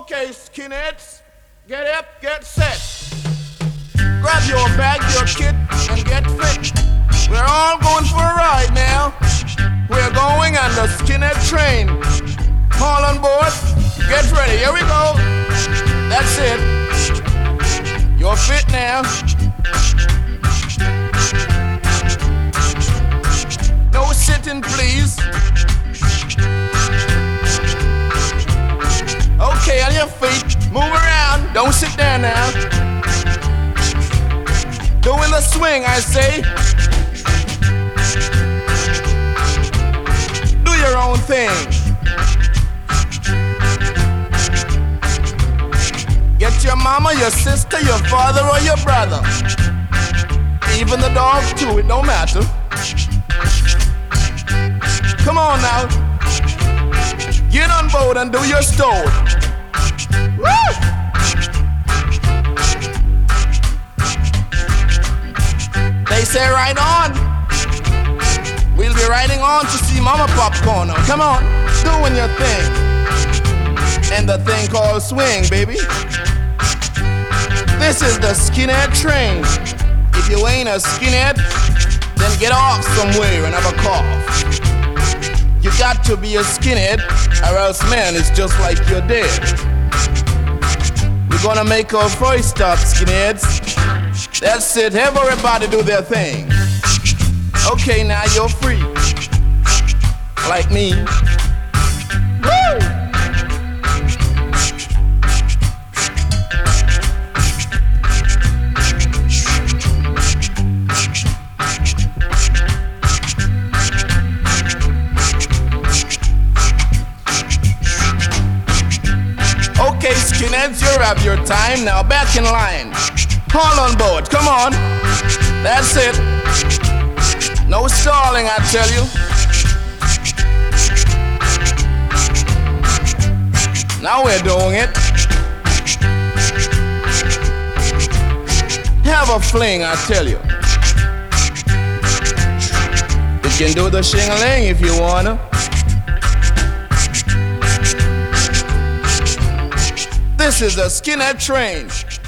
Okay, skinheads, get up, get set. Grab your bag, your kit, and get fit. We're all going for a ride now. We're going on the skinhead train. All on board, get ready, here we go. That's it. You're fit now. No sitting, please. Okay, on your feet, move around, don't sit down now. Doing the swing, I say. Do your own thing. Get your mama, your sister, your father, or your brother. Even the dog too, it don't matter. Come on now. Get on board and do your stole. Woo! They say right on. We'll be riding on to see Mama Popcorn. Now, come on, doing your thing. And the thing called swing, baby. This is the skinhead train. If you ain't a skinhead, then get off somewhere and have a cough. You got to be a skinhead, or else, man, it's just like you're dead. We're gonna make our first stop, skinheads. That's it, everybody do their thing. Okay, now you're free. Like me. Woo! Okay, skinheads, you have your time. Now back in line. All on board, come on. That's it. No stalling, I tell you. Now we're doing it. Have a fling, I tell you. You can do the shing-a-ling if you wanna. This is a skinhead train.